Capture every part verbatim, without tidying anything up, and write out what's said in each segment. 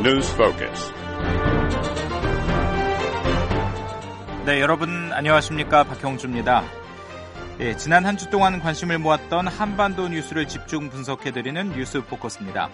News Focus. 네, 여러분 안녕하십니까? 박형주입니다. 예, 지난 한 주 동안 관심을 모았던 한반도 뉴스를 집중 분석해드리는 뉴스 포커스입니다.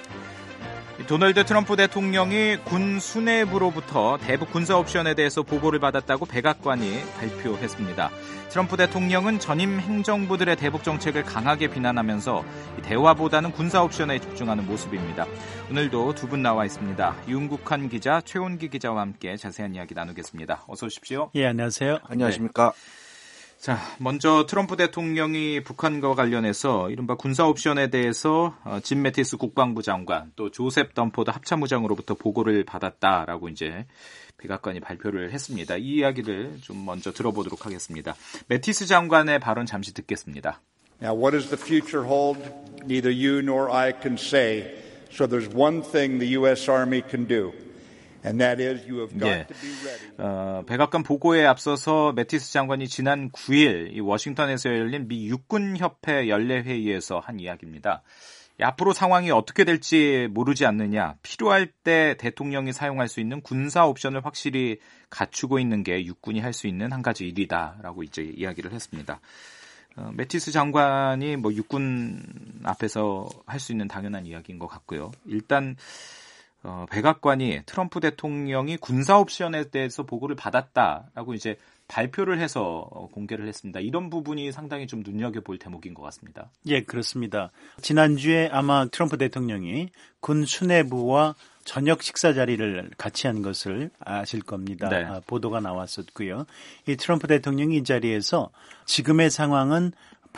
도널드 트럼프 대통령이 군 수뇌부로부터 대북 군사 옵션에 대해서 보고를 받았다고 백악관이 발표했습니다. 트럼프 대통령은 전임 행정부들의 대북 정책을 강하게 비난하면서 대화보다는 군사 옵션에 집중하는 모습입니다. 오늘도 두 분 나와 있습니다. 윤국한 기자, 최원기 기자와 함께 자세한 이야기 나누겠습니다. 어서 오십시오. 예, 안녕하세요. 안녕하십니까. 네. 자, 먼저 트럼프 대통령이 북한과 관련해서 이른바 군사 옵션에 대해서 짐 매티스 국방부 장관 또 조셉 덤포드 합참의장으로부터 보고를 받았다라고 이제 백악관이 발표를 했습니다. 이 이야기를 좀 먼저 들어보도록 하겠습니다. 매티스 장관의 발언 잠시 듣겠습니다. Now, what does the future hold? Neither you nor I can say. So there's one thing the U S Army can do. And that is you have got 예. to be ready. 어, 백악관 보고에 앞서서 매티스 장관이 지난 구 일 이 워싱턴에서 열린 미 육군협회 연례회의에서 한 이야기입니다. 앞으로 상황이 어떻게 될지 모르지 않느냐. 필요할 때 대통령이 사용할 수 있는 군사 옵션을 확실히 갖추고 있는 게 육군이 할 수 있는 한 가지 일이다라고 이제 이야기를 했습니다. 어, 매티스 장관이 뭐 육군 앞에서 할 수 있는 당연한 이야기인 것 같고요. 일단 어, 백악관이 트럼프 대통령이 군사 옵션에 대해서 보고를 받았다라고 이제 발표를 해서 공개를 했습니다. 이런 부분이 상당히 좀 눈여겨볼 대목인 것 같습니다. 예, 그렇습니다. 지난주에 아마 트럼프 대통령이 군 수뇌부와 저녁 식사 자리를 같이 한 것을 아실 겁니다. 네. 아, 보도가 나왔었고요. 이 트럼프 대통령이 이 자리에서 지금의 상황은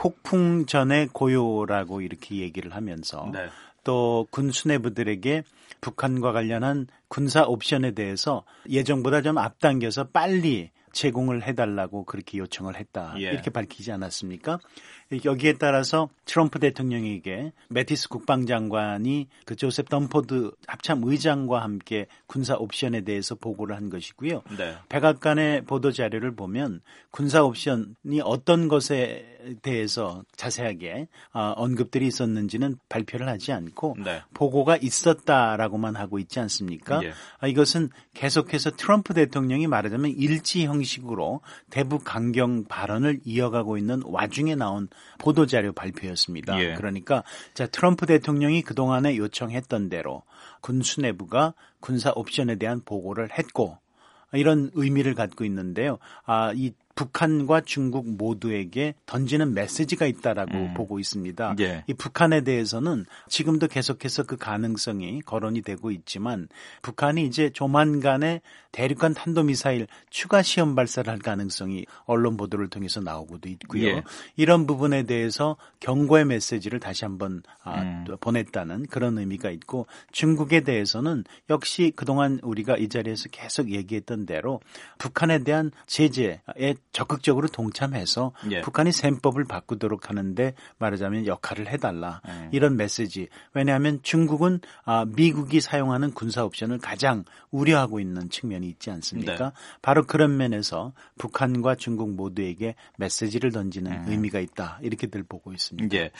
폭풍 전의 고요라고 이렇게 얘기를 하면서 네. 또 군 수뇌부들에게 북한과 관련한 군사 옵션에 대해서 예정보다 좀 앞당겨서 빨리 제공을 해달라고 그렇게 요청을 했다. 예. 이렇게 밝히지 않았습니까? 여기에 따라서 트럼프 대통령에게 매티스 국방장관이 그 조셉 덤포드 합참의장과 함께 군사 옵션에 대해서 보고를 한 것이고요. 네. 백악관의 보도 자료를 보면 군사 옵션이 어떤 것에 대해서 자세하게 언급들이 있었는지는 발표를 하지 않고 네. 보고가 있었다라고만 하고 있지 않습니까? 예. 이것은 계속해서 트럼프 대통령이 말하자면 일지 형식으로 대북 강경 발언을 이어가고 있는 와중에 나온 보도자료 발표였습니다. 예. 그러니까 자 트럼프 대통령이 그동안에 요청했던 대로 군 수뇌부가 군사 옵션에 대한 보고를 했고 이런 의미를 갖고 있는데요. 아, 이 북한과 중국 모두에게 던지는 메시지가 있다라고 음. 보고 있습니다. 예. 이 북한에 대해서는 지금도 계속해서 그 가능성이 거론이 되고 있지만 북한이 이제 조만간에 대륙간 탄도미사일 추가 시험 발사를 할 가능성이 언론 보도를 통해서 나오고도 있고요. 예. 이런 부분에 대해서 경고의 메시지를 다시 한번 음. 보냈다는 그런 의미가 있고 중국에 대해서는 역시 그동안 우리가 이 자리에서 계속 얘기했던 대로 북한에 대한 제재에 적극적으로 동참해서 예. 북한이 셈법을 바꾸도록 하는데 말하자면 역할을 해달라. 음. 이런 메시지. 왜냐하면 중국은 미국이 사용하는 군사 옵션을 가장 우려하고 있는 측면이 있지 않습니까? 네. 바로 그런 면에서 북한과 중국 모두에게 메시지를 던지는 음. 의미가 있다. 이렇게들 보고 있습니다. 예.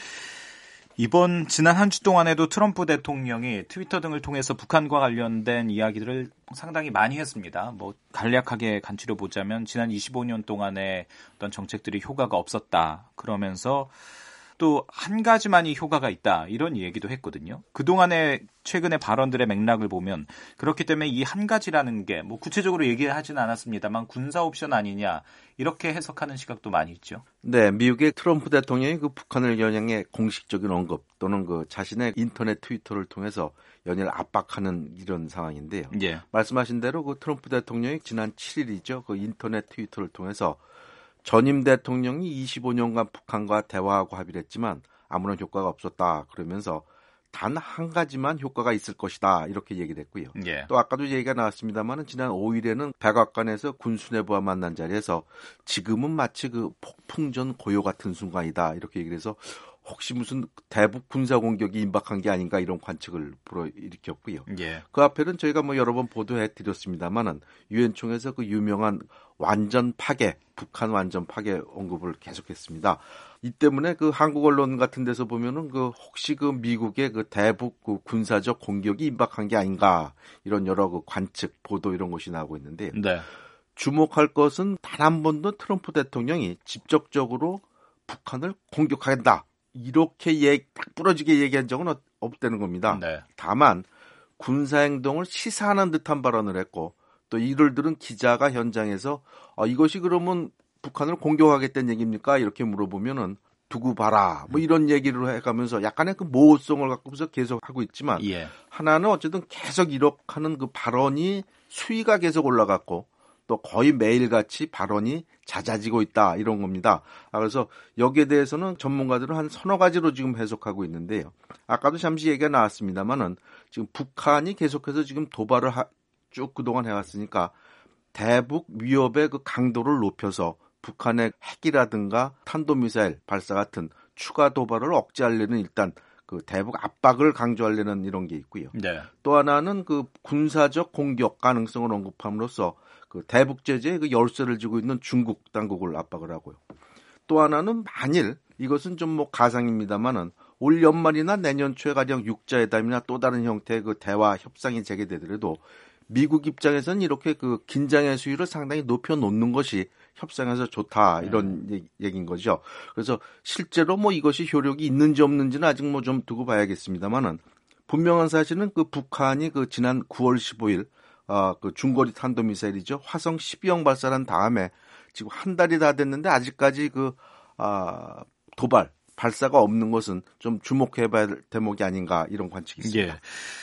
이번 지난 한 주 동안에도 트럼프 대통령이 트위터 등을 통해서 북한과 관련된 이야기들을 상당히 많이 했습니다. 뭐 간략하게 간추려 보자면 지난 이십오 년 동안의 어떤 정책들이 효과가 없었다. 그러면서 또 한 가지만이 효과가 있다. 이런 얘기도 했거든요. 그동안의 최근의 발언들의 맥락을 보면 그렇기 때문에 이 한 가지라는 게 뭐 구체적으로 얘기를 하지는 않았습니다만 군사 옵션 아니냐 이렇게 해석하는 시각도 많이 있죠. 네, 미국의 트럼프 대통령이 그 북한을 겨냥해 공식적인 언급 또는 그 자신의 인터넷 트위터를 통해서 연일 압박하는 이런 상황인데요. 예. 말씀하신 대로 그 트럼프 대통령이 지난 칠 일이죠. 그 인터넷 트위터를 통해서 전임 대통령이 이십오 년간 북한과 대화하고 합의를 했지만 아무런 효과가 없었다. 그러면서 단 한 가지만 효과가 있을 것이다. 이렇게 얘기를 했고요. 예. 또 아까도 얘기가 나왔습니다만 지난 오 일에는 백악관에서 군 수뇌부와 만난 자리에서 지금은 마치 그 폭풍전 고요 같은 순간이다. 이렇게 얘기를 해서 혹시 무슨 대북 군사 공격이 임박한 게 아닌가 이런 관측을 불어일으켰고요. 예. 그 앞에는 저희가 뭐 여러 번 보도해드렸습니다만은 유엔 총회에서 그 유명한 완전 파괴, 북한 완전 파괴 언급을 계속했습니다. 이 때문에 그 한국 언론 같은 데서 보면은 그 혹시 그 미국의 그 대북 그 군사적 공격이 임박한 게 아닌가 이런 여러 그 관측, 보도 이런 것이 나오고 있는데 네. 주목할 것은 단 한 번도 트럼프 대통령이 직접적으로 북한을 공격하겠다 이렇게 얘기, 딱 부러지게 얘기한 적은 없다는 겁니다. 네. 다만 군사행동을 시사하는 듯한 발언을 했고 또 이를 들은 기자가 현장에서 어, 이것이 그러면 북한을 공격하겠다는 얘기입니까? 이렇게 물어보면은 두고 봐라. 뭐 이런 얘기를 해가면서 약간의 그 모호성을 갖고서 계속 하고 있지만 예. 하나는 어쨌든 계속 이렇게 하는 그 발언이 수위가 계속 올라갔고 또 거의 매일같이 발언이 잦아지고 있다 이런 겁니다. 그래서 여기에 대해서는 전문가들은 한 서너 가지로 지금 해석하고 있는데요. 아까도 잠시 얘기가 나왔습니다만은 지금 북한이 계속해서 지금 도발을 하, 쭉 그동안 해왔으니까 대북 위협의 그 강도를 높여서 북한의 핵이라든가 탄도미사일 발사 같은 추가 도발을 억제하려는 일단 그 대북 압박을 강조하려는 이런 게 있고요. 네. 또 하나는 그 군사적 공격 가능성을 언급함으로써 그 대북 제재에 그 열쇠를 쥐고 있는 중국 당국을 압박을 하고요. 또 하나는 만일 이것은 좀 뭐 가상입니다만은 올 연말이나 내년 초에 가령 육자회담이나 또 다른 형태의 그 대화 협상이 재개되더라도 미국 입장에서는 이렇게 그 긴장의 수위를 상당히 높여놓는 것이 협상에서 좋다 이런 네. 얘기인 거죠. 그래서 실제로 뭐 이것이 효력이 있는지 없는지는 아직 뭐 좀 두고 봐야겠습니다만은 분명한 사실은 그 북한이 그 지난 구월 십오일 아, 그 중거리 탄도미사일이죠. 화성 십이형 발사한 다음에 지금 한 달이 다 됐는데 아직까지 그 아, 도발 발사가 없는 것은 좀 주목해봐야 될 대목이 아닌가 이런 관측이 있습니다. 예.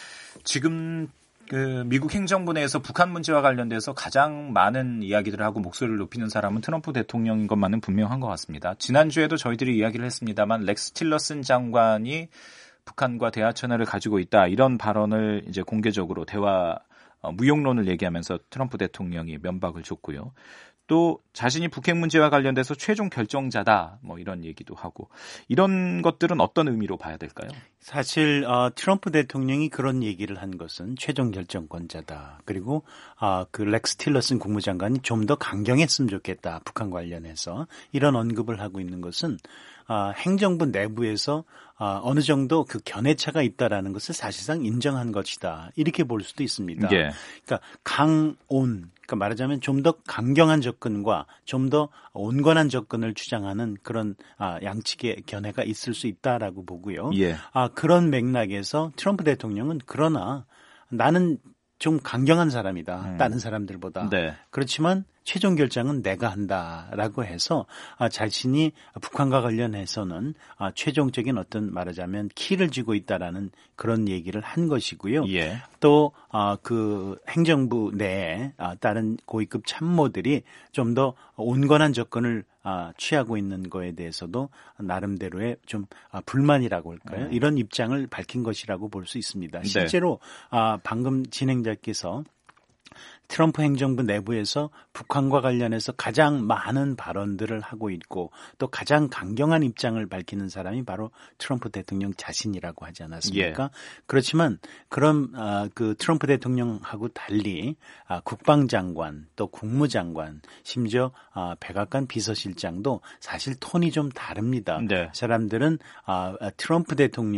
지금 그 미국 행정부 내에서 북한 문제와 관련돼서 가장 많은 이야기들을 하고 목소리를 높이는 사람은 트럼프 대통령인 것만은 분명한 것 같습니다. 지난주에도 저희들이 이야기를 했습니다만 렉스 틸러슨 장관이 북한과 대화 천하를 가지고 있다 이런 발언을 이제 공개적으로 대화 어, 무용론을 얘기하면서 트럼프 대통령이 면박을 줬고요. 또 자신이 북핵 문제와 관련돼서 최종 결정자다 뭐 이런 얘기도 하고 이런 것들은 어떤 의미로 봐야 될까요? 사실 어, 트럼프 대통령이 그런 얘기를 한 것은 최종 결정권자다. 그리고 어, 그 렉스 틸러슨 국무장관이 좀 더 강경했으면 좋겠다. 북한 관련해서 이런 언급을 하고 있는 것은 어, 행정부 내부에서 어, 어느 정도 그 견해차가 있다라는 것을 사실상 인정한 것이다. 이렇게 볼 수도 있습니다. 예. 그러니까 강온, 그러니까 말하자면 좀 더 강경한 접근과 좀 더 온건한 접근을 주장하는 그런 아, 양측의 견해가 있을 수 있다라고 보고요. 예. 아, 그런 맥락에서 트럼프 대통령은 그러나 나는 좀 강경한 사람이다. 음. 다른 사람들보다. 네. 그렇지만 최종 결정은 내가 한다라고 해서 자신이 북한과 관련해서는 최종적인 어떤 말하자면 키를 쥐고 있다라는 그런 얘기를 한 것이고요. 예. 또 그 행정부 내에 다른 고위급 참모들이 좀 더 온건한 접근을 취하고 있는 거에 대해서도 나름대로의 좀 불만이라고 할까요? 음. 이런 입장을 밝힌 것이라고 볼 수 있습니다. 네. 실제로 방금 진행자께서 트럼프 행정부 내부에서 북한과 관련해서 가장 많은 발언들을 하고 있고 또 가장 강경한 입장을 밝히는 사람이 바로 트럼프 대통령 자신이라고 하지 않았습니까? 예. 그렇지만 그럼 그 트럼프 대통령하고 달리 국방장관 또 국무장관 심지어 백악관 비서실장도 사실 톤이 좀 다릅니다. 네. 사람들은 트럼프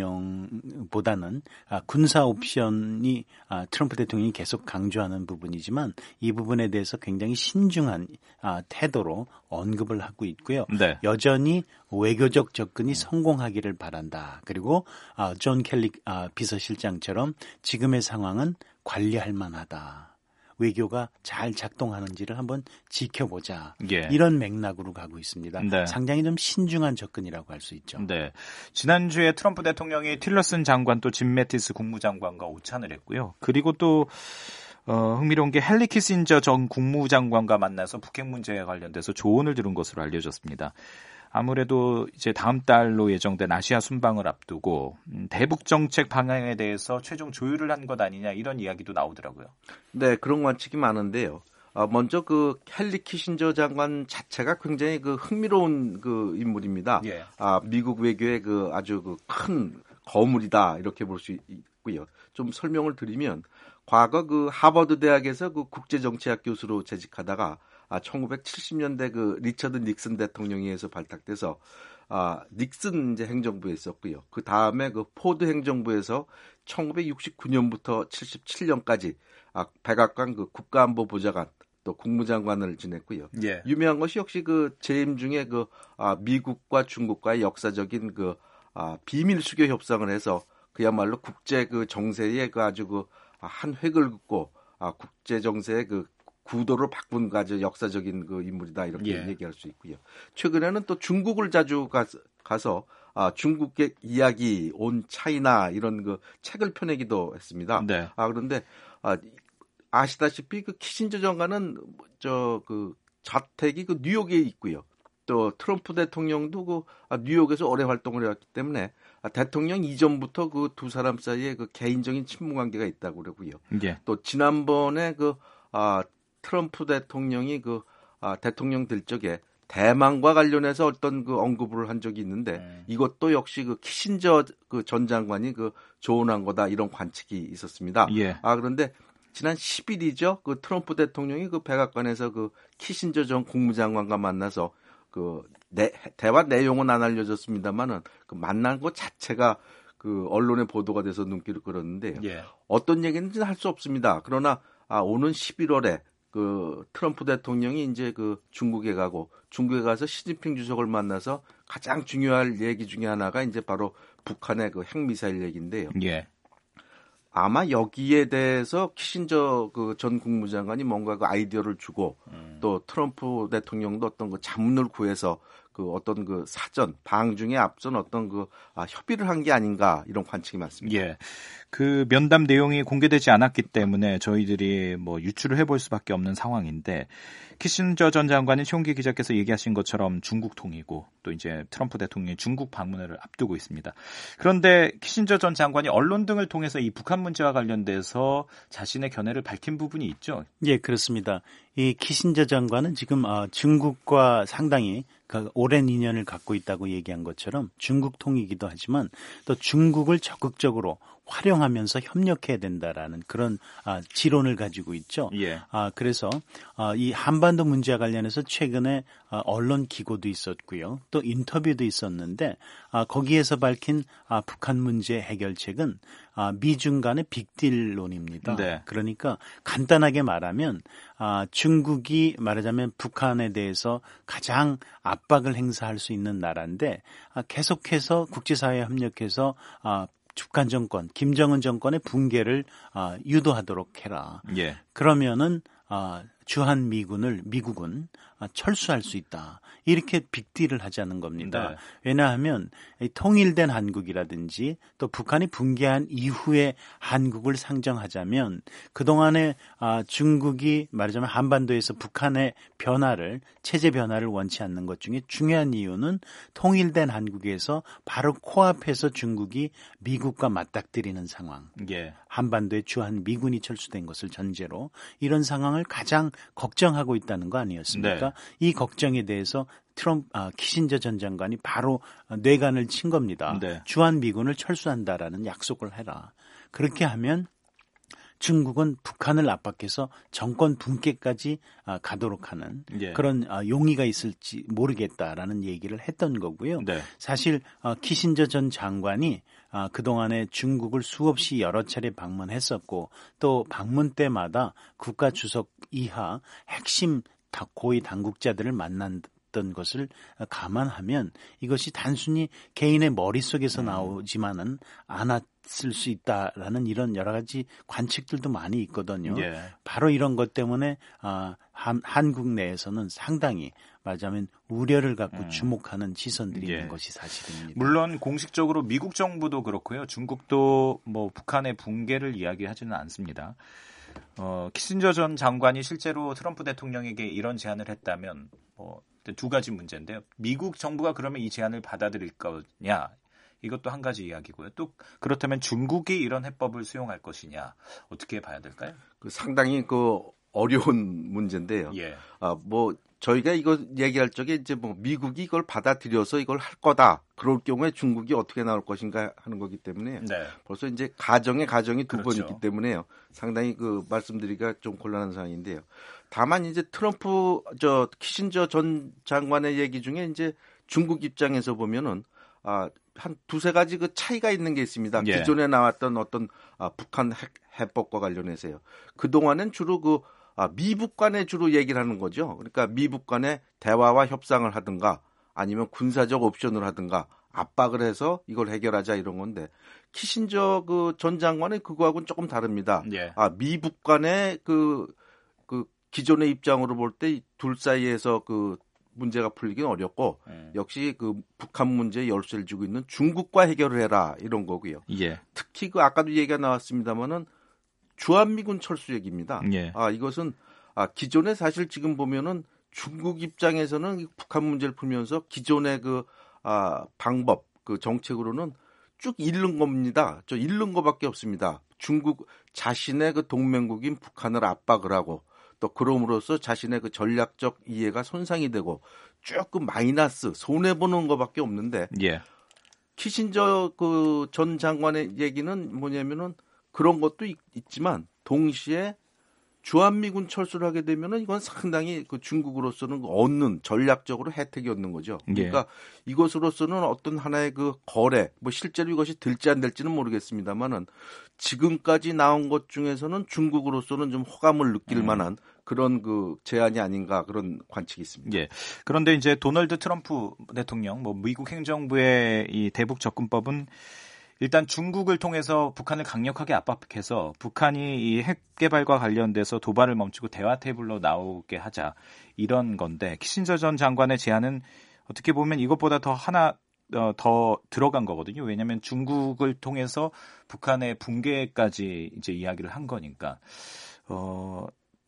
대통령보다는 군사 옵션이 트럼프 대통령이 계속 강조하는 부분이지만 이 부분에 대해서 굉장히 신중한 태도로 언급을 하고 있고요. 네. 여전히 외교적 접근이 성공하기를 바란다. 그리고 존 켈리 비서실장처럼 지금의 상황은 관리할 만하다. 외교가 잘 작동하는지를 한번 지켜보자. 예. 이런 맥락으로 가고 있습니다. 네. 상당히 좀 신중한 접근이라고 할 수 있죠. 네. 지난주에 트럼프 대통령이 틸러슨 장관 또 짐 매티스 국무장관과 오찬을 했고요. 그리고 또 어, 흥미로운 게 헨리 키신저 전 국무장관과 만나서 북핵 문제에 관련돼서 조언을 들은 것으로 알려졌습니다. 아무래도 이제 다음 달로 예정된 아시아 순방을 앞두고 음, 대북 정책 방향에 대해서 최종 조율을 한 것 아니냐 이런 이야기도 나오더라고요. 네, 그런 관측이 많은데요. 어, 먼저 그 헨리 키신저 장관 자체가 굉장히 그 흥미로운 그 인물입니다. 예. 아, 미국 외교의 그 아주 그 큰 거물이다 이렇게 볼 수 있고요. 좀 설명을 드리면 과거 그 하버드 대학에서 그 국제정치학 교수로 재직하다가 아, 천구백칠십 년대 그 리처드 닉슨 대통령에 의해서 발탁돼서 아, 닉슨 이제 행정부에 있었고요. 그 다음에 그 포드 행정부에서 천구백육십구 년부터 칠십칠 년까지 아, 백악관 그 국가안보보좌관 또 국무장관을 지냈고요. 예. 유명한 것이 역시 그 재임 중에 그 아, 미국과 중국과의 역사적인 그 아, 비밀 수교 협상을 해서 그야말로 국제 그 정세에 그 아주 그 한 획을 긋고 아, 국제 정세의 그 구도를 바꾼 가지 역사적인 그 인물이다 이렇게 예. 얘기할 수 있고요. 최근에는 또 중국을 자주 가서, 가서 아, 중국의 이야기 온 차이나 이런 그 책을 펴내기도 했습니다. 네. 아 그런데 아, 아시다시피 그 키신저 장관은 저 그 자택이 그 뉴욕에 있고요. 또 트럼프 대통령도 그 뉴욕에서 오래 활동을 해왔기 때문에 대통령 이전부터 그 두 사람 사이에 그 개인적인 친분 관계가 있다고 그러고요. 예. 또 지난번에 그 아, 트럼프 대통령이 그 아, 대통령 될 적에 대만과 관련해서 어떤 그 언급을 한 적이 있는데 음. 이것도 역시 그 키신저 그 전 장관이 그 조언한 거다 이런 관측이 있었습니다. 예. 아 그런데 지난 십 일이죠. 그 트럼프 대통령이 그 백악관에서 그 키신저 전 국무장관과 만나서 그 내, 대화 내용은 안 알려졌습니다만은 그 만난 것 자체가 그 언론에 보도가 돼서 눈길을 끌었는데요. 예. 어떤 얘기인지는 할 수 없습니다. 그러나 아, 오는 십일월에 그 트럼프 대통령이 이제 그 중국에 가고 중국에 가서 시진핑 주석을 만나서 가장 중요할 얘기 중에 하나가 이제 바로 북한의 그 핵미사일 얘기인데요. 예. 아마 여기에 대해서 키신저 그 전 국무장관이 뭔가 그 아이디어를 주고 음. 또 트럼프 대통령도 어떤 그 자문을 구해서 그 어떤 그 사전 방중에 앞선 어떤 그 아, 협의를 한 게 아닌가 이런 관측이 많습니다. 예. 그 면담 내용이 공개되지 않았기 때문에 저희들이 뭐 유추를 해볼 수밖에 없는 상황인데 키신저 전 장관은 최홍기 기자께서 얘기하신 것처럼 중국 통이고 또 이제 트럼프 대통령이 중국 방문을 앞두고 있습니다. 그런데 키신저 전 장관이 언론 등을 통해서 이 북한 문제와 관련돼서 자신의 견해를 밝힌 부분이 있죠. 예, 그렇습니다. 이 키신저 장관은 지금 중국과 상당히 오랜 인연을 갖고 있다고 얘기한 것처럼 중국 통이기도 하지만 또 중국을 적극적으로 활용하면서 협력해야 된다라는 그런 아, 지론을 가지고 있죠. 예. 아, 그래서 아, 이 한반도 문제와 관련해서 최근에 아, 언론 기고도 있었고요. 또 인터뷰도 있었는데 아, 거기에서 밝힌 아, 북한 문제 해결책은 아, 미중 간의 빅딜론입니다. 네. 그러니까 간단하게 말하면 아, 중국이 말하자면 북한에 대해서 가장 압박을 행사할 수 있는 나라인데 아, 계속해서 국제사회에 협력해서 아, 북한 정권, 김정은 정권의 붕괴를 아, 유도하도록 해라. 예. 그러면은 아, 주한 미군을 미국은 아, 철수할 수 있다. 이렇게 빅딜을 하자는 겁니다. 네. 왜냐하면 통일된 한국이라든지 또 북한이 붕괴한 이후에 한국을 상정하자면 그동안에 아, 중국이 말하자면 한반도에서 북한의 변화를 체제 변화를 원치 않는 것 중에 중요한 이유는 통일된 한국에서 바로 코앞에서 중국이 미국과 맞닥뜨리는 상황. 예. 한반도에 주한 미군이 철수된 것을 전제로 이런 상황을 가장 걱정하고 있다는 거 아니었습니까? 네. 이 걱정에 대해서 트럼프, 아, 키신저 전 장관이 바로 뇌관을 친 겁니다. 네. 주한 미군을 철수한다라는 약속을 해라. 그렇게 하면 중국은 북한을 압박해서 정권 붕괴까지 가도록 하는 예. 그런 용의가 있을지 모르겠다라는 얘기를 했던 거고요. 네. 사실 키신저 전 장관이 그동안에 중국을 수없이 여러 차례 방문했었고 또 방문 때마다 국가주석 이하 핵심 고위 당국자들을 만난 던 것을 감안하면 이것이 단순히 개인의 머릿속에서 나오지만은 않았을 수 있다라는 이런 여러 가지 관측들도 많이 있거든요. 예. 바로 이런 것 때문에 아, 한, 한국 내에서는 상당히 말하자면 우려를 갖고 음. 주목하는 시선들이 예. 있는 것이 사실입니다. 물론 공식적으로 미국 정부도 그렇고요. 중국도 뭐 북한의 붕괴를 이야기하지는 않습니다. 어, 키신저 전 장관이 실제로 트럼프 대통령에게 이런 제안을 했다면 뭐 두 가지 문제인데요. 미국 정부가 그러면 이 제안을 받아들일 거냐? 이것도 한 가지 이야기고요. 또 그렇다면 중국이 이런 해법을 수용할 것이냐? 어떻게 봐야 될까요? 그 상당히 그 어려운 문제인데요. 예. 아, 뭐 저희가 이거 얘기할 적에 이제 뭐 미국이 이걸 받아들여서 이걸 할 거다. 그럴 경우에 중국이 어떻게 나올 것인가 하는 거기 때문에 네. 벌써 이제 가정의 가정이 두 번 그렇죠. 있기 때문에요. 상당히 그 말씀드리기가 좀 곤란한 상황인데요. 다만 이제 트럼프 저 키신저 전 장관의 얘기 중에 이제 중국 입장에서 보면은 아, 한 두세 가지 그 차이가 있는 게 있습니다. 예. 기존에 나왔던 어떤 아, 북한 핵, 해법과 관련해서요. 그동안은 주로 그 아, 미북 간에 주로 얘기를 하는 거죠. 그러니까 미북 간에 대화와 협상을 하든가 아니면 군사적 옵션을 하든가 압박을 해서 이걸 해결하자 이런 건데 키신저 그 전 장관의 그거하고는 조금 다릅니다. 예. 아, 미북 간의 그, 그 기존의 입장으로 볼 때 둘 사이에서 그 문제가 풀리긴 어렵고 음. 역시 그 북한 문제에 열쇠를 쥐고 있는 중국과 해결을 해라 이런 거고요. 예. 특히 그 아까도 얘기가 나왔습니다만은 주한미군 철수 얘기입니다. 예. 아 이것은 아 기존에 사실 지금 보면은 중국 입장에서는 북한 문제를 풀면서 기존의 그 아 방법 그 정책으로는 쭉 잃는 겁니다. 저 잃는 거밖에 없습니다. 중국 자신의 그 동맹국인 북한을 압박을 하고 또 그럼으로써 자신의 그 전략적 이해가 손상이 되고 조금 마이너스 손해 보는 것밖에 없는데 예. 키신저 그 전 장관의 얘기는 뭐냐면은 그런 것도 있, 있지만 동시에 주한미군 철수를 하게 되면은 이건 상당히 그 중국으로서는 얻는 전략적으로 혜택이 얻는 거죠. 그러니까 예. 이것으로서는 어떤 하나의 그 거래, 뭐 실제로 이것이 될지 안 될지는 모르겠습니다만은 지금까지 나온 것 중에서는 중국으로서는 좀 호감을 느낄 음. 만한 그런 그 제안이 아닌가 그런 관측이 있습니다. 예. 그런데 이제 도널드 트럼프 대통령, 뭐 미국 행정부의 이 대북 접근법은 일단 중국을 통해서 북한을 강력하게 압박해서 북한이 이 핵 개발과 관련돼서 도발을 멈추고 대화 테이블로 나오게 하자 이런 건데 키신저 전 장관의 제안은 어떻게 보면 이것보다 더 하나 어, 더 들어간 거거든요. 왜냐하면 중국을 통해서 북한의 붕괴까지 이제 이야기를 한 거니까 어,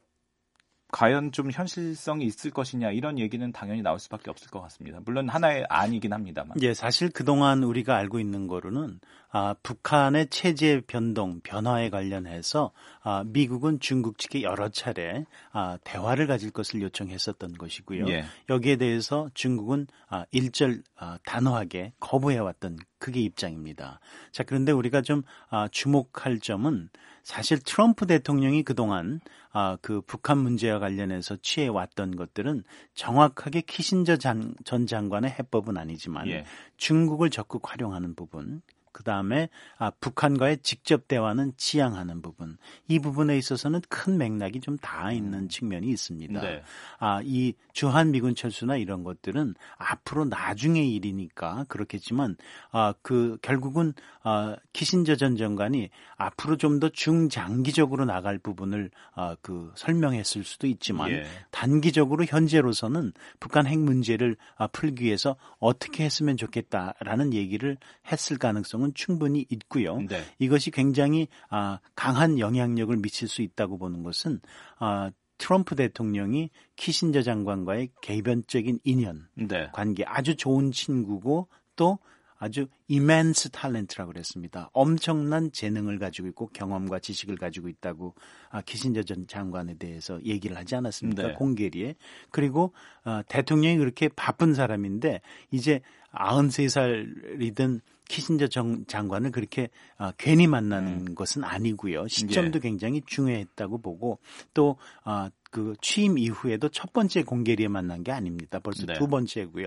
과연 좀 현실성이 있을 것이냐 이런 얘기는 당연히 나올 수밖에 없을 것 같습니다. 물론 하나의 안이긴 합니다만. 예, 사실 그동안 우리가 알고 있는 거로는 아, 북한의 체제 변동, 변화에 관련해서 아, 미국은 중국 측에 여러 차례 아, 대화를 가질 것을 요청했었던 것이고요. 예. 여기에 대해서 중국은 아, 일절 아, 단호하게 거부해왔던 그게 입장입니다. 자, 그런데 우리가 좀 아, 주목할 점은 사실 트럼프 대통령이 그동안 아, 그 북한 문제와 관련해서 취해왔던 것들은 정확하게 키신저 장, 전 장관의 해법은 아니지만 예. 중국을 적극 활용하는 부분, 그 다음에 아, 북한과의 직접 대화는 지향하는 부분, 이 부분에 있어서는 큰 맥락이 좀 닿아 있는 측면이 있습니다. 네. 아, 이 주한미군 철수나 이런 것들은 앞으로 나중의 일이니까 그렇겠지만 아, 그 결국은 아, 키신저 전 장관이 앞으로 좀 더 중장기적으로 나갈 부분을 아, 그 설명했을 수도 있지만 예. 단기적으로 현재로서는 북한 핵 문제를 아, 풀기 위해서 어떻게 했으면 좋겠다라는 얘기를 했을 가능성은 충분히 있고요. 네. 이것이 굉장히 아, 강한 영향력을 미칠 수 있다고 보는 것은 아, 트럼프 대통령이 키신저 장관과의 개변적인 인연, 네. 관계 아주 좋은 친구고 또 아주 immense talent라고 그랬습니다. 엄청난 재능을 가지고 있고 경험과 지식을 가지고 있다고 아, 키신저 전 장관에 대해서 얘기를 하지 않았습니까? 네. 공개리에. 그리고 아, 대통령이 그렇게 바쁜 사람인데 이제 아흔세 살이든 키신저 정, 장관을 그렇게 아, 괜히 만나는 음. 것은 아니고요. 시점도 예. 굉장히 중요했다고 보고 또 아, 그 취임 이후에도 첫 번째 공개리에 만난 게 아닙니다. 벌써 네. 두 번째고요.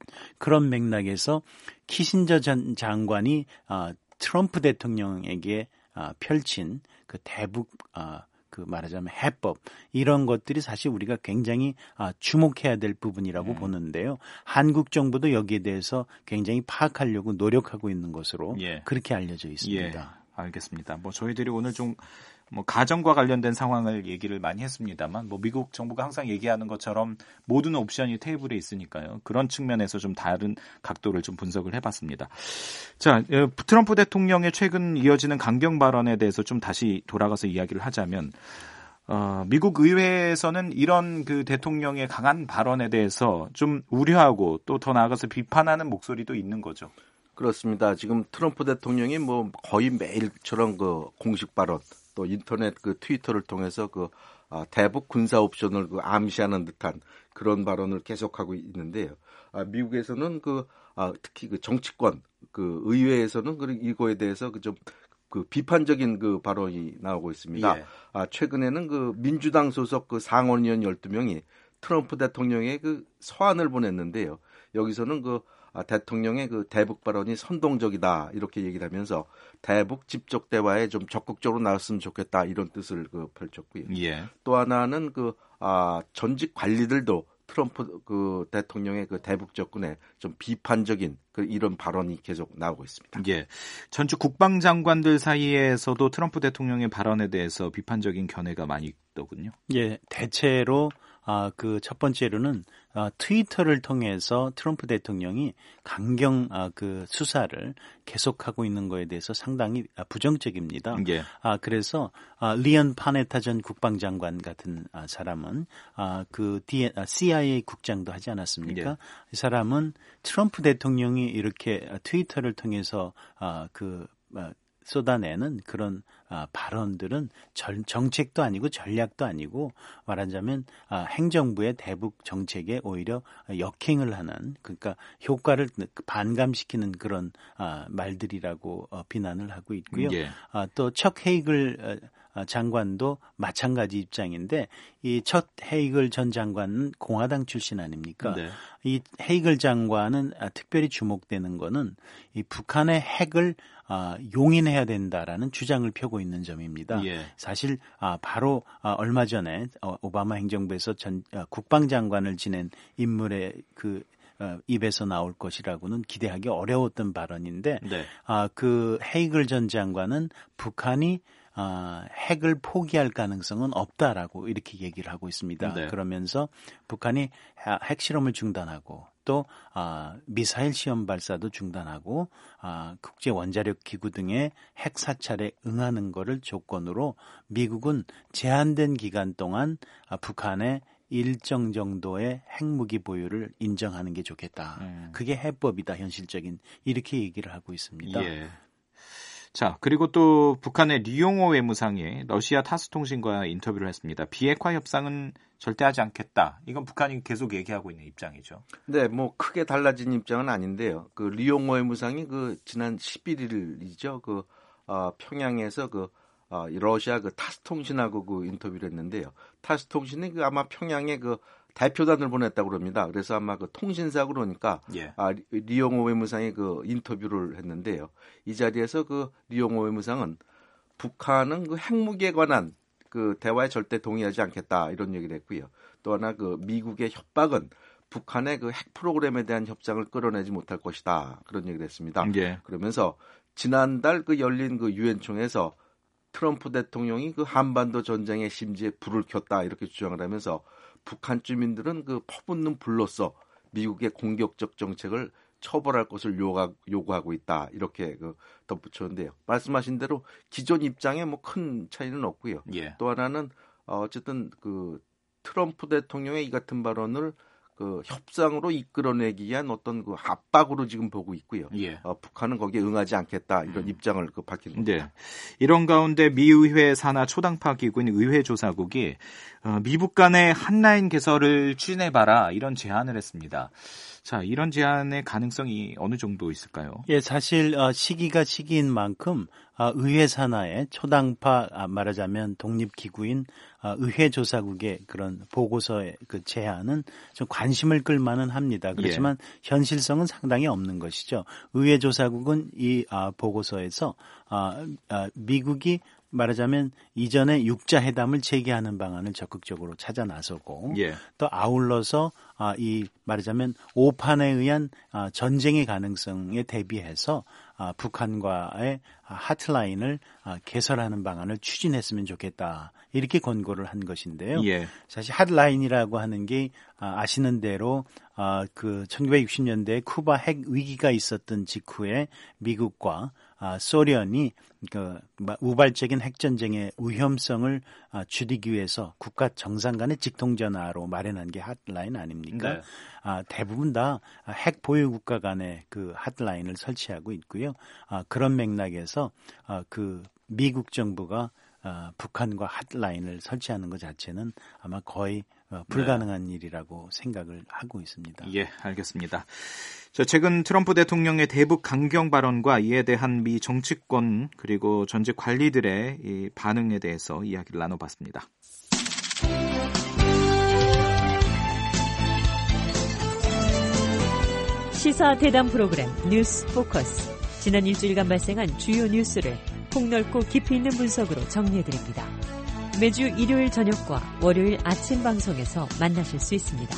그런 맥락에서 키신저 전 장관이 아, 트럼프 대통령에게 아, 펼친 그 대북 아, 그 말하자면 해법 이런 것들이 사실 우리가 굉장히 아, 주목해야 될 부분이라고 음. 보는데요. 한국 정부도 여기에 대해서 굉장히 파악하려고 노력하고 있는 것으로 예. 그렇게 알려져 있습니다. 예. 알겠습니다. 뭐 저희들이 오늘 좀 뭐 가정과 관련된 상황을 얘기를 많이 했습니다만 뭐 미국 정부가 항상 얘기하는 것처럼 모든 옵션이 테이블에 있으니까요. 그런 측면에서 좀 다른 각도를 좀 분석을 해봤습니다. 자, 트럼프 대통령의 최근 이어지는 강경 발언에 대해서 좀 다시 돌아가서 이야기를 하자면 어, 미국 의회에서는 이런 그 대통령의 강한 발언에 대해서 좀 우려하고 또 더 나아가서 비판하는 목소리도 있는 거죠. 그렇습니다. 지금 트럼프 대통령이 뭐 거의 매일처럼 그 공식 발언 또 인터넷 그 트위터를 통해서 그 아, 대북 군사 옵션을 그 암시하는 듯한 그런 발언을 계속하고 있는데요. 아, 미국에서는 그 아, 특히 그 정치권, 그 의회에서는 그 이거에 대해서 그 좀 그 비판적인 그 발언이 나오고 있습니다. 예. 아, 최근에는 그 민주당 소속 그 상원의원 열두 명이 트럼프 대통령의 그 서한을 보냈는데요. 여기서는 그 아, 대통령의 그 대북 발언이 선동적이다 이렇게 얘기를 하면서 대북 직접 대화에 좀 적극적으로 나왔으면 좋겠다 이런 뜻을 그 펼쳤고요. 예. 또 하나는 그 아, 전직 관리들도 트럼프 그 대통령의 그 대북 접근에 좀 비판적인 그 이런 발언이 계속 나오고 있습니다. 예. 전직 국방장관들 사이에서도 트럼프 대통령의 발언에 대해서 비판적인 견해가 많이 있더군요. 예, 대체로 아, 그 첫 번째로는 아, 트위터를 통해서 트럼프 대통령이 강경 아, 그 수사를 계속하고 있는 거에 대해서 상당히 아, 부정적입니다. 예. 아, 그래서 아, 리언 파네타 전 국방장관 같은 아, 사람은 아, 그 디, 아, 씨아이에이 국장도 하지 않았습니까? 예. 이 사람은 트럼프 대통령이 이렇게 트위터를 통해서 아, 그 아, 쏟아내는 그런 아, 발언들은 전, 정책도 아니고 전략도 아니고 말하자면 아, 행정부의 대북 정책에 오히려 역행을 하는 그러니까 효과를 반감시키는 그런 아, 말들이라고 어, 비난을 하고 있고요. 예. 아, 또 척 헤이글 어, 장관도 마찬가지 입장인데 이 첫 헤이글 전 장관은 공화당 출신 아닙니까? 네. 이 헤이글 장관은 아, 특별히 주목되는 거는 이 북한의 핵을 아, 용인해야 된다라는 주장을 펴고 있는 점입니다. 예. 사실 아, 바로 아, 얼마 전에 어, 오바마 행정부에서 전 아, 국방장관을 지낸 인물의 그 어, 입에서 나올 것이라고는 기대하기 어려웠던 발언인데 네. 아, 그 헤이글 전 장관은 북한이 아, 핵을 포기할 가능성은 없다라고 이렇게 얘기를 하고 있습니다. 네. 그러면서 북한이 핵실험을 중단하고 또 아, 미사일 시험 발사도 중단하고 아, 국제 원자력 기구 등의 핵 사찰에 응하는 것을 조건으로 미국은 제한된 기간 동안 아, 북한의 일정 정도의 핵무기 보유를 인정하는 게 좋겠다. 음. 그게 해법이다, 현실적인. 이렇게 얘기를 하고 있습니다. 예. 자, 그리고 또 북한의 리용호 외무상이 러시아 타스통신과 인터뷰를 했습니다. 비핵화 협상은 절대 하지 않겠다. 이건 북한이 계속 얘기하고 있는 입장이죠. 네, 뭐 크게 달라진 입장은 아닌데요. 그 리용호 외무상이 그 지난 십일 일이죠. 그 어, 평양에서 그 어, 러시아 그 타스통신하고 그 인터뷰를 했는데요. 타스통신이 그 아마 평양에 그 대표단을 보냈다고 그럽니다. 그래서 아마 그 통신사고 그러니까 예. 아, 리용호 외무상이 그 인터뷰를 했는데요. 이 자리에서 그 리용호 외무상은 북한은 그 핵무기에 관한 그 대화에 절대 동의하지 않겠다 이런 얘기를 했고요. 또 하나 그 미국의 협박은 북한의 그 핵 프로그램에 대한 협상을 끌어내지 못할 것이다 그런 얘기를 했습니다. 예. 그러면서 지난달 그 열린 그 유엔 총회에서 트럼프 대통령이 그 한반도 전쟁의 심지에 불을 켰다 이렇게 주장을 하면서 북한 주민들은 그 퍼붓는 불로써 미국의 공격적 정책을 처벌할 것을 요구, 요구하고 있다 이렇게 그 덧붙였는데요. 말씀하신 대로 기존 입장에 뭐 큰 차이는 없고요. 예. 또 하나는 어쨌든 그 트럼프 대통령의 이 같은 발언을 그 협상으로 이끌어내기 위한 어떤 그 압박으로 지금 보고 있고요. 예. 어, 북한은 거기에 응하지 않겠다 이런 음. 입장을 그 밝힌 겁니다. 네. 이런 가운데 미의회 산하 초당파 기구인 의회조사국이 어, 미북 간의 한라인 개설을 추진해봐라 이런 제안을 했습니다. 자, 이런 제안의 가능성이 어느 정도 있을까요? 예, 사실 어, 시기가 시기인 만큼 어, 의회 산하의 초당파 아, 말하자면 독립기구인 어, 의회조사국의 그런 보고서의 그 제안은 좀 관심을 끌만은 합니다. 그렇지만 예. 현실성은 상당히 없는 것이죠. 의회조사국은 이 아, 보고서에서 아, 아, 미국이 말하자면 이전에 육자 회담을 재개하는 방안을 적극적으로 찾아 나서고 예. 또 아울러서 아, 이 말하자면 오판에 의한 아, 전쟁의 가능성에 대비해서 아, 북한과의 하트라인을 아, 개설하는 방안을 추진했으면 좋겠다. 이렇게 권고를 한 것인데요. 예. 사실 핫라인이라고 하는 게 아, 아시는 대로 아, 그 천구백육십 년대에 쿠바 핵 위기가 있었던 직후에 미국과 아, 소련이 그 우발적인 핵전쟁의 위험성을 아, 줄이기 위해서 국가 정상 간의 직통전화로 마련한 게 핫라인 아닙니까? 네. 아, 대부분 다 핵 보유 국가 간의 그 핫라인을 설치하고 있고요. 아, 그런 맥락에서 아, 그 미국 정부가 어, 북한과 핫라인을 설치하는 것 자체는 아마 거의 어, 불가능한 네. 일이라고 생각을 하고 있습니다. 예, 알겠습니다. 자, 최근 트럼프 대통령의 대북 강경 발언과 이에 대한 미 정치권 그리고 전직 관리들의 이 반응에 대해서 이야기를 나눠봤습니다. 시사 대담 프로그램 뉴스 포커스. 지난 일주일간 발생한 주요 뉴스를 폭넓고 깊이 있는 분석으로 정리해드립니다. 매주 일요일 저녁과 월요일 아침 방송에서 만나실 수 있습니다.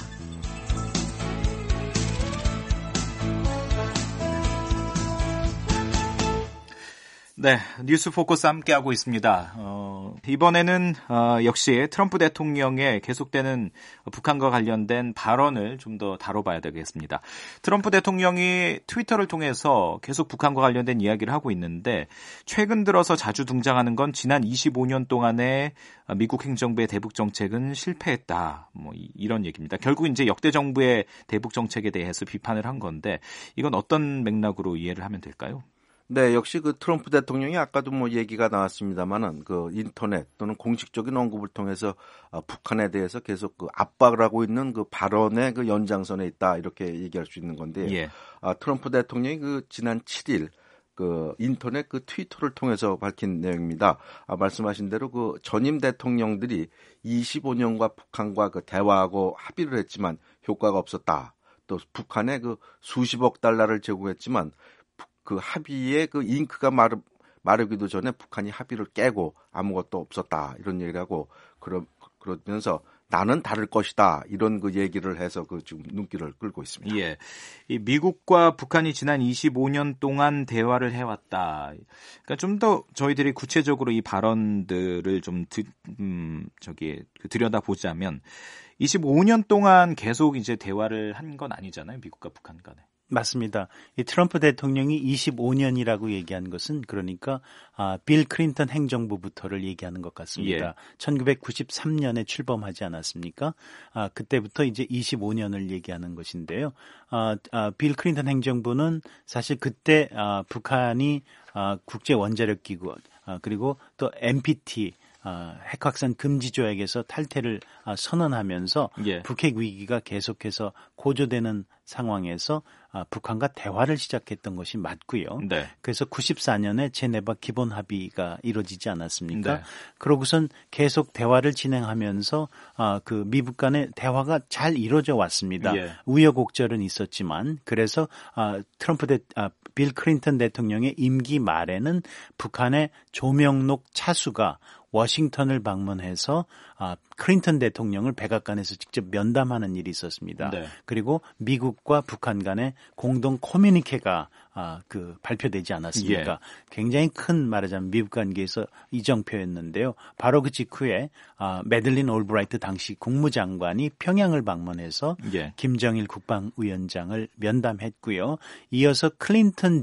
네, 뉴스 포커스 함께하고 있습니다. 어, 이번에는 어, 역시 트럼프 대통령의 계속되는 북한과 관련된 발언을 좀 더 다뤄봐야 되겠습니다. 트럼프 대통령이 트위터를 통해서 계속 북한과 관련된 이야기를 하고 있는데 최근 들어서 자주 등장하는 건 지난 이십오 년 동안의 미국 행정부의 대북 정책은 실패했다. 뭐 이런 얘기입니다. 결국 이제 역대 정부의 대북 정책에 대해서 비판을 한 건데 이건 어떤 맥락으로 이해를 하면 될까요? 네, 역시 그 트럼프 대통령이 아까도 뭐 얘기가 나왔습니다만은 그 인터넷 또는 공식적인 언급을 통해서 어, 북한에 대해서 계속 그 압박을 하고 있는 그 발언의 그 연장선에 있다 이렇게 얘기할 수 있는 건데, 예. 아, 트럼프 대통령이 그 지난 칠 일 그 인터넷 그 트위터를 통해서 밝힌 내용입니다. 아, 말씀하신 대로 그 전임 대통령들이 이십오 년과 북한과 그 대화하고 합의를 했지만 효과가 없었다. 또 북한에 그 수십억 달러를 제공했지만 그 합의에 그 잉크가 마르, 마르기도 전에 북한이 합의를 깨고 아무것도 없었다 이런 얘기를 하고 그러, 그러면서 나는 다를 것이다 이런 그 얘기를 해서 그 지금 눈길을 끌고 있습니다. 예, 이 미국과 북한이 지난 이십오 년 동안 대화를 해왔다. 그러니까 좀 더 저희들이 구체적으로 이 발언들을 좀 드, 음, 저기 들여다 보자면 이십오 년 동안 계속 이제 대화를 한 건 아니잖아요, 미국과 북한 간에. 맞습니다. 이 트럼프 대통령이 이십오 년이라고 얘기한 것은 그러니까 아, 빌 클린턴 행정부부터를 얘기하는 것 같습니다. 예. 천구백구십삼 년에 출범하지 않았습니까? 아, 그때부터 이제 이십오 년을 얘기하는 것인데요. 아, 아, 빌 클린턴 행정부는 사실 그때 아, 북한이 아, 국제 원자력 기구 아, 그리고 또 엠피티 어, 핵 확산 금지 조약에서 탈퇴를 어, 선언하면서 예. 북핵 위기가 계속해서 고조되는 상황에서 어, 북한과 대화를 시작했던 것이 맞고요. 네. 그래서 구십사 년에 제네바 기본 합의가 이루어지지 않았습니까? 네. 그러고선 계속 대화를 진행하면서 어, 그 미북 간의 대화가 잘 이루어져 왔습니다. 예. 우여곡절은 있었지만 그래서 어, 트럼프 대, 아, 빌 클린턴 대통령의 임기 말에는 북한의 조명록 차수가 워싱턴을 방문해서 아, 클린턴 대통령을 백악관에서 직접 면담하는 일이 있었습니다. 네. 그리고 미국과 북한 간의 공동 커뮤니케가 아, 그 발표되지 않았습니까? 예. 굉장히 큰 말하자면 미국 관계에서 이정표였는데요. 바로 그 직후에 아, 매들린 올브라이트 당시 국무장관이 평양을 방문해서 예. 김정일 국방위원장을 면담했고요. 이어서 클린턴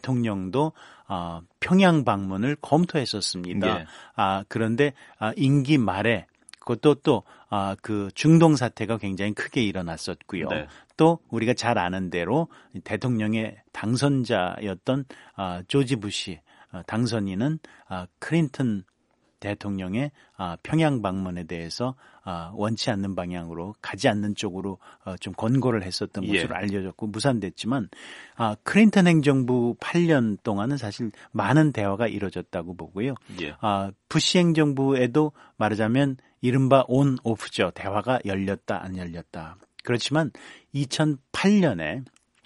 대통령도 어, 평양 방문을 검토했었습니다. 예. 아, 그런데 아, 임기 말에 그것도 또 아, 그 중동 사태가 굉장히 크게 일어났었고요. 네. 또 우리가 잘 아는 대로 대통령의 당선자였던 아, 조지 부시 아, 당선인은 아, 클린턴 대통령의 아, 평양 방문에 대해서 아, 원치 않는 방향으로 가지 않는 쪽으로 어, 좀 권고를 했었던 예. 것으로 알려졌고 무산됐지만 아, 클린턴 행정부 팔 년 동안은 사실 많은 대화가 이루어졌다고 보고요. 예. 아, 부시 행정부에도 말하자면 이른바 온 오프죠. 대화가 열렸다 안 열렸다. 그렇지만 이천팔 년에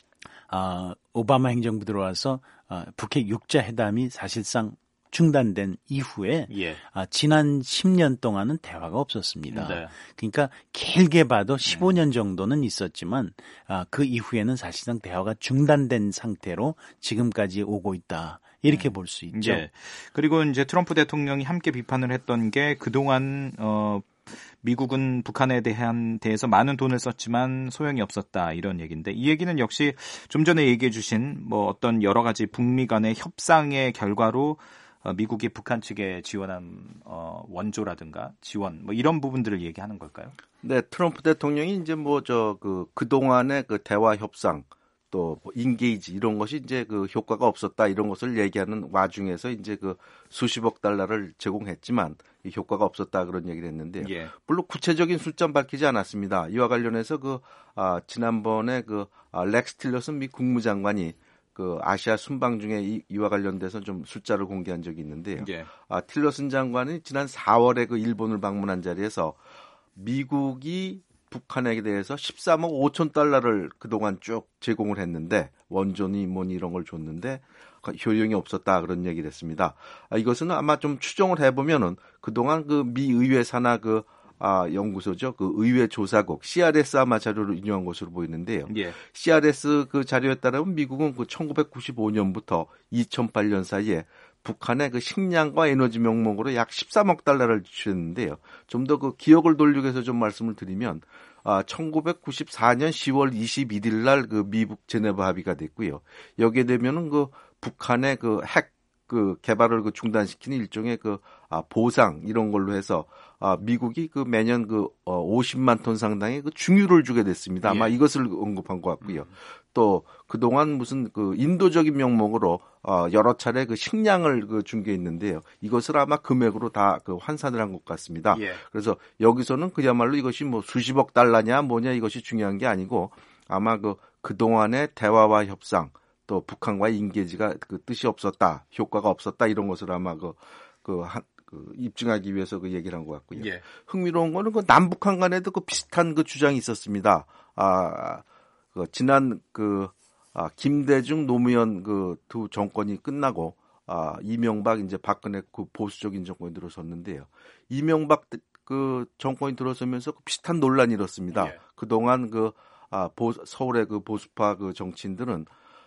아, 오바마 행정부 들어와서 아, 북핵 육자 회담이 사실상 중단된 이후에 예. 아, 지난 십 년 동안은 대화가 없었습니다. 네. 그러니까 길게 봐도 십오 년 정도는 있었지만 아, 그 이후에는 사실상 대화가 중단된 상태로 지금까지 오고 있다. 이렇게 볼 수 있죠. 예. 그리고 이제 트럼프 대통령이 함께 비판을 했던 게 그동안 어, 미국은 북한에 대한 대해서 많은 돈을 썼지만 소용이 없었다 이런 얘기인데 이 얘기는 역시 좀 전에 얘기해 주신 뭐 어떤 여러 가지 북미 간의 협상의 결과로 미국이 북한 측에 지원한 어, 원조라든가 지원 뭐 이런 부분들을 얘기하는 걸까요? 네, 트럼프 대통령이 이제 뭐 저 그 그동안의 그 대화 협상 또 인게이지 이런 것이 이제 그 효과가 없었다 이런 것을 얘기하는 와중에서 이제 그 수십억 달러를 제공했지만 이 효과가 없었다 그런 얘기를 했는데요. 예. 물론 구체적인 숫자는 밝히지 않았습니다. 이와 관련해서 그 아, 지난번에 그 아, 렉스 틸러슨 미 국무장관이 그 아시아 순방 중에 이, 이와 관련돼서 좀 숫자를 공개한 적이 있는데요. 예. 아, 틸러슨 장관이 지난 사월에 그 일본을 방문한 자리에서 미국이 북한에 대해서 십삼억 오천 달러를 그동안 쭉 제공을 했는데 원조니 뭐니 이런 걸 줬는데 효용이 없었다 그런 얘기를 했습니다. 아, 이것은 아마 좀 추정을 해보면은 그동안 그 미 의회 산하 그 아, 연구소죠. 그 의회 조사국 씨알에스 아마 자료를 인용한 것으로 보이는데요. 예. 씨알에스 그 자료에 따르면 미국은 그 천구백구십오 년부터 이천팔 년 사이에 북한의 그 식량과 에너지 명목으로 약 십삼억 달러를 지출했는데요. 좀 더 그 기억을 돌리기 위해서 좀 말씀을 드리면, 아, 천구백구십사 년 시월 이십일일 날 그 미북 제네바 합의가 됐고요. 여기에 되면은 그 북한의 그 핵 그 개발을 그 중단시키는 일종의 그 아, 보상 이런 걸로 해서 아, 미국이 그 매년 그 어, 오십만 톤 상당의 그 중유를 주게 됐습니다. 아마 예. 이것을 언급한 것 같고요. 음. 또 그동안 무슨 그 인도적인 명목으로 어, 여러 차례 그 식량을 그 준 게 있는데요. 이것을 아마 금액으로 다 그 환산을 한 것 같습니다. 예. 그래서 여기서는 그야말로 이것이 뭐 수십억 달러냐 뭐냐 이것이 중요한 게 아니고 아마 그 그동안의 대화와 협상 또 북한과의 인게이지가 그 뜻이 없었다, 효과가 없었다 이런 것을 아마 그, 그, 한, 그 입증하기 위해서 그 얘기를 한 것 같고요. 예. 흥미로운 거는 그 남북한 간에도 그 비슷한 그 주장이 있었습니다. 아, 그 지난 그 아, 김대중 노무현 그 두 정권이 끝나고 아, 이명박 이제 박근혜 그 보수적인 정권이 들어섰는데요. 이명박 그 정권이 들어서면서 비슷한 논란이 일었습니다. 예. 그동안 그 아, 보, 서울의 그 보수파 그 정치인들은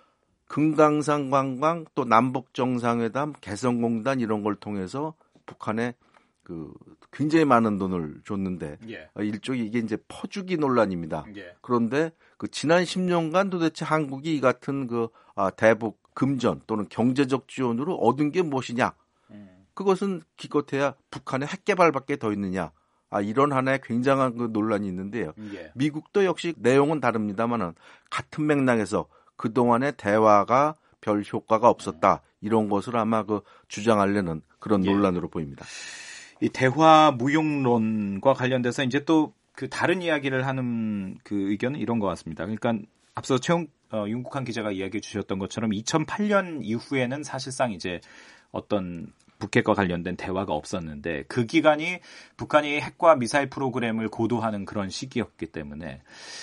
금강산 관광 또 남북 정상회담 개성공단 이런 걸 통해서 북한에 그 굉장히 많은 돈을 줬는데 예. 일종의 이게 이제 퍼주기 논란입니다. 예. 그런데 그 지난 십 년간 도대체 한국이 이 같은 그 아, 대북 금전 또는 경제적 지원으로 얻은 게 무엇이냐? 음. 그것은 기껏해야 북한의 핵 개발밖에 더 있느냐? 아, 이런 하나의 굉장한 그 논란이 있는데요. 예. 미국도 역시 내용은 다릅니다만은 같은 맥락에서 그동안의 대화가 별 효과가 없었다. 이런 것을 아마 그 주장하려는 그런 예. 논란으로 보입니다. 이 대화 무용론과 관련돼서 이제 또 그 다른 이야기를 하는 그 의견은 이런 것 같습니다. 그러니까 앞서 최용, 어, 윤국한 기자가 이야기해 주셨던 것처럼 이천팔 년 이후에는 사실상 이제 어떤 북핵과 관련된 대화가 없었는데 그 기간이 북한이 핵과 미사일 프로그램을 고도하는 그런 시기였기 때문에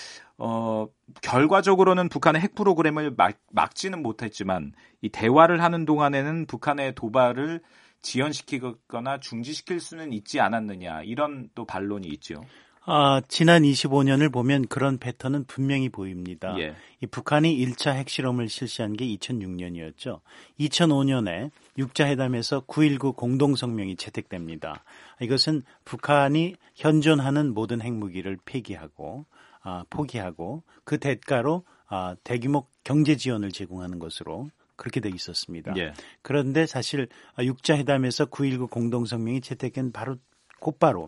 어, 결과적으로는 북한의 핵 프로그램을 막, 막지는 못했지만 이 대화를 하는 동안에는 북한의 도발을 지연시키거나 중지시킬 수는 있지 않았느냐 이런 또 반론이 있죠. 아, 지난 이십오 년을 보면 그런 패턴은 분명히 보입니다. 예. 이 북한이 일 차 핵실험을 실시한 게 이천육 년이었죠. 이천오 년에 육 자 회담에서 구일구 공동성명이 채택됩니다. 이것은 북한이 현존하는 모든 핵무기를 폐기하고 아, 포기하고 그 대가로 아, 대규모 경제 지원을 제공하는 것으로 그렇게 돼 있었습니다. 예. 그런데 사실 육 자 회담에서 구일구 공동성명이 채택된 바로 곧바로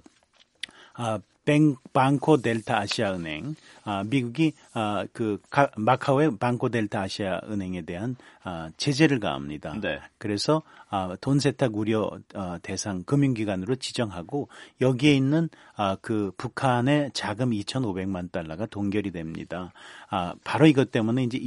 아, 뱅, 방코 델타 아시아은행, 아, 미국이 아, 그 가, 마카오의 방코 델타 아시아은행에 대한 아, 제재를 가합니다. 네. 그래서 아, 돈 세탁 우려 어, 대상 금융기관으로 지정하고 여기에 있는 아, 그 북한의 자금 이천오백만 달러가 동결이 됩니다. 아, 바로 이것 때문에 이제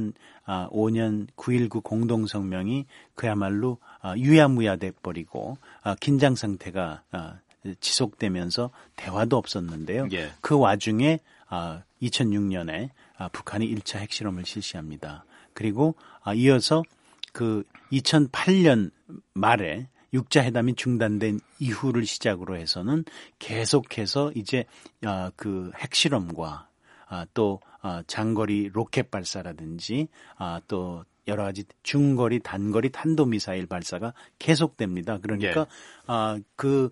이천오 년 구일구 공동성명이 그야말로 아, 유야무야 돼 버리고 아, 긴장 상태가 아, 지속되면서 대화도 없었는데요. 예. 그 와중에 아, 이천육 년에 아, 북한이 일 차 핵실험을 실시합니다. 그리고 아, 이어서 그 이천팔 년 말에 육 자 회담이 중단된 이후를 시작으로 해서는 계속해서 이제 아, 그 핵실험과 아, 또 아, 장거리 로켓 발사라든지 아, 또 여러 가지 중거리, 단거리 탄도미사일 발사가 계속됩니다. 그러니까 예. 아, 그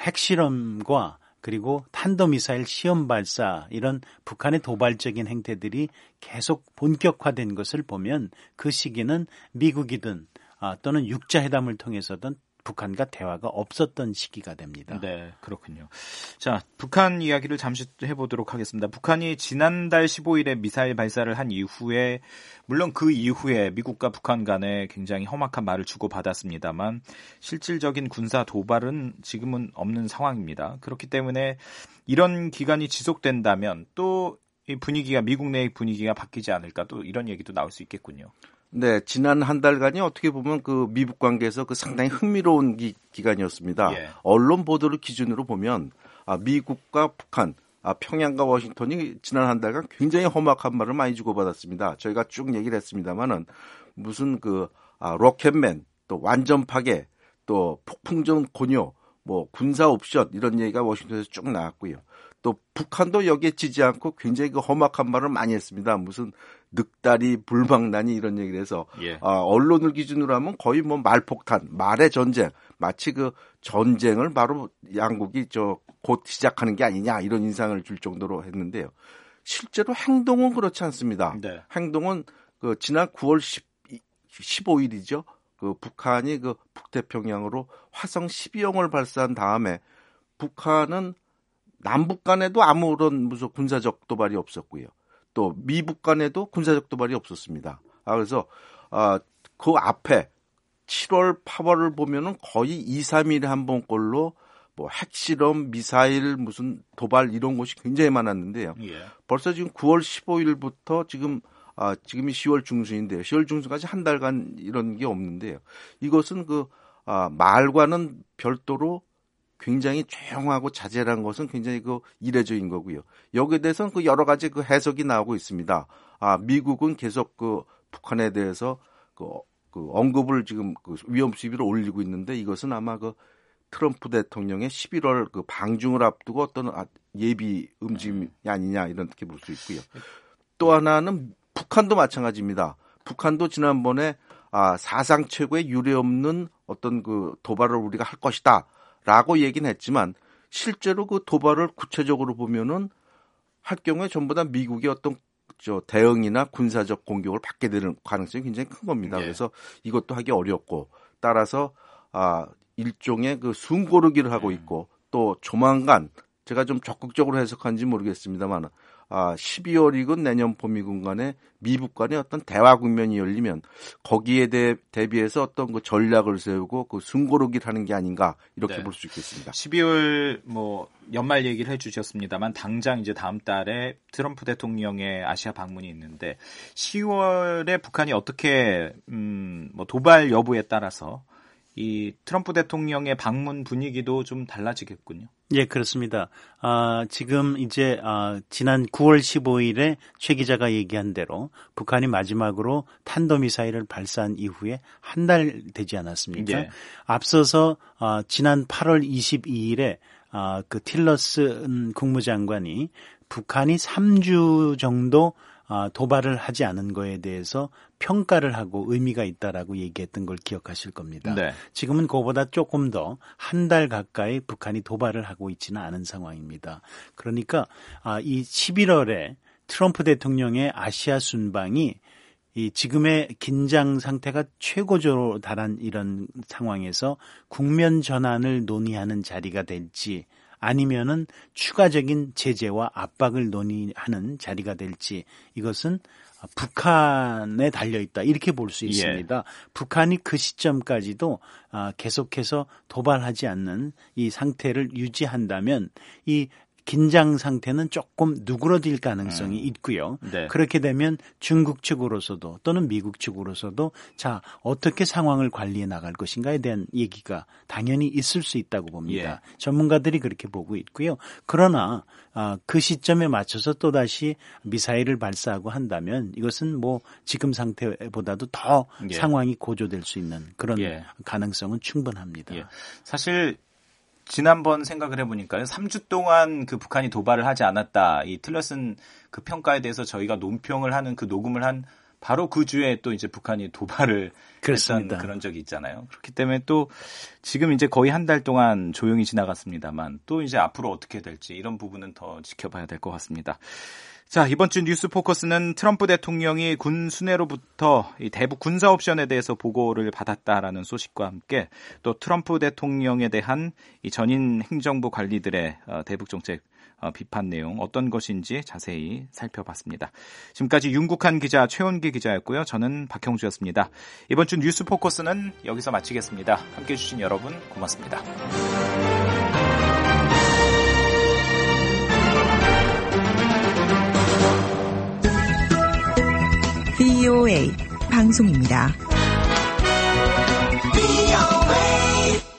핵실험과 그리고 탄도미사일 시험 발사 이런 북한의 도발적인 행태들이 계속 본격화된 것을 보면 그 시기는 미국이든 아, 또는 육 자 회담을 통해서든 북한과 대화가 없었던 시기가 됩니다. 네, 그렇군요. 자, 북한 이야기를 잠시 해보도록 하겠습니다. 북한이 지난달 십오일에 미사일 발사를 한 이후에 물론 그 이후에 미국과 북한 간에 굉장히 험악한 말을 주고받았습니다만 실질적인 군사 도발은 지금은 없는 상황입니다. 그렇기 때문에 이런 기간이 지속된다면 또 이 분위기가 미국 내의 분위기가 바뀌지 않을까 또 이런 얘기도 나올 수 있겠군요. 네, 지난 한 달간이 어떻게 보면 그 미북 관계에서 그 상당히 흥미로운 기, 기간이었습니다. 예. 언론 보도를 기준으로 보면 아, 미국과 북한, 아, 평양과 워싱턴이 지난 한 달간 굉장히 험악한 말을 많이 주고받았습니다. 저희가 쭉 얘기를 했습니다만은 무슨 그 아, 로켓맨, 또 완전 파괴, 또 폭풍전 고뇨, 뭐 군사 옵션 이런 얘기가 워싱턴에서 쭉 나왔고요. 또 북한도 여기에 지지 않고 굉장히 그 험악한 말을 많이 했습니다. 무슨 늑다리, 불망난이 이런 얘기를 해서 예. 아, 언론을 기준으로 하면 거의 뭐 말폭탄, 말의 전쟁, 마치 그 전쟁을 바로 양국이 저 곧 시작하는 게 아니냐 이런 인상을 줄 정도로 했는데요. 실제로 행동은 그렇지 않습니다. 네. 행동은 그 지난 구월 십오일이죠. 그 북한이 그 북태평양으로 화성 십이 형을 발사한 다음에 북한은 남북 간에도 아무런 무슨 군사적 도발이 없었고요. 또 미북 간에도 군사적 도발이 없었습니다. 아, 그래서 아, 그 앞에 칠월, 팔월을 보면은 거의 이, 삼일에 한 번꼴로 뭐 핵실험, 미사일, 무슨 도발 이런 것이 굉장히 많았는데요. 예. 벌써 지금 구월 십오일부터 지금 아, 지금이 시월 중순인데요. 시월 중순까지 한 달간 이런 게 없는데요. 이것은 그 아, 말과는 별도로 굉장히 조용하고 자제한 것은 굉장히 그 이례적인 거고요. 여기에 대해서는 그 여러 가지 그 해석이 나오고 있습니다. 아, 미국은 계속 그 북한에 대해서 그, 그 언급을 지금 그 위험 수위를 올리고 있는데 이것은 아마 그 트럼프 대통령의 십일월 그 방중을 앞두고 어떤 예비 움직임이 아니냐 이렇게 볼 수 있고요. 또 하나는 북한도 마찬가지입니다. 북한도 지난번에 아, 사상 최고의 유례없는 어떤 그 도발을 우리가 할 것이다. 라고 얘기는 했지만 실제로 그 도발을 구체적으로 보면은 할 경우에 전부 다 미국의 어떤 저 대응이나 군사적 공격을 받게 되는 가능성이 굉장히 큰 겁니다. 네. 그래서 이것도 하기 어렵고 따라서 아 일종의 그 숨고르기를 하고 있고 또 조만간 제가 좀 적극적으로 해석한지 모르겠습니다만 아, 십이월이건 내년 봄이건 간에 미북 간의 어떤 대화 국면이 열리면 거기에 대, 대비해서 어떤 그 전략을 세우고 그 숨고르기를 하는 게 아닌가 이렇게 네. 볼 수 있겠습니다. 십이월 뭐 연말 얘기를 해주셨습니다만 당장 이제 다음 달에 트럼프 대통령의 아시아 방문이 있는데 시월에 북한이 어떻게 음, 뭐 도발 여부에 따라서 이 트럼프 대통령의 방문 분위기도 좀 달라지겠군요. 예, 그렇습니다. 아, 지금 이제 아, 지난 구월 십오일에 최 기자가 얘기한 대로 북한이 마지막으로 탄도미사일을 발사한 이후에 한 달 되지 않았습니까? 예. 앞서서 아, 지난 팔월 이십이일에 아, 그 틸러슨 국무장관이 북한이 삼 주 정도 아, 도발을 하지 않은 거에 대해서 평가를 하고 의미가 있다라고 얘기했던 걸 기억하실 겁니다. 네. 지금은 그거보다 조금 더 한 달 가까이 북한이 도발을 하고 있지는 않은 상황입니다. 그러니까 아, 이 십일월에 트럼프 대통령의 아시아 순방이 이 지금의 긴장 상태가 최고조로 달한 이런 상황에서 국면 전환을 논의하는 자리가 될지 아니면은 추가적인 제재와 압박을 논의하는 자리가 될지 이것은 북한에 달려있다 이렇게 볼 수 있습니다. 예. 북한이 그 시점까지도 계속해서 도발하지 않는 이 상태를 유지한다면 이 긴장 상태는 조금 누그러질 가능성이 음. 있고요. 네. 그렇게 되면 중국 측으로서도 또는 미국 측으로서도 자 어떻게 상황을 관리해 나갈 것인가에 대한 얘기가 당연히 있을 수 있다고 봅니다. 예. 전문가들이 그렇게 보고 있고요. 그러나 아, 그 시점에 맞춰서 또다시 미사일을 발사하고 한다면 이것은 뭐 지금 상태보다도 더 예. 상황이 고조될 수 있는 그런 예. 가능성은 충분합니다. 예. 사실 지난번 생각을 해보니까요. 삼 주 동안 그 북한이 도발을 하지 않았다. 이 틸러슨 그 평가에 대해서 저희가 논평을 하는 그 녹음을 한 바로 그 주에 또 이제 북한이 도발을 그렇습니다. 했던 그런 적이 있잖아요. 그렇기 때문에 또 지금 이제 거의 한 달 동안 조용히 지나갔습니다만 또 이제 앞으로 어떻게 될지 이런 부분은 더 지켜봐야 될 것 같습니다. 자, 이번 주 뉴스 포커스는 트럼프 대통령이 군 수뇌로부터 이 대북 군사 옵션에 대해서 보고를 받았다라는 소식과 함께 또 트럼프 대통령에 대한 이 전임 행정부 관리들의 대북 정책 비판 내용 어떤 것인지 자세히 살펴봤습니다. 지금까지 윤국한 기자, 최원기 기자였고요. 저는 박형주였습니다. 이번 주 뉴스 포커스는 여기서 마치겠습니다. 함께해 주신 여러분 고맙습니다. 브이오에이 방송입니다.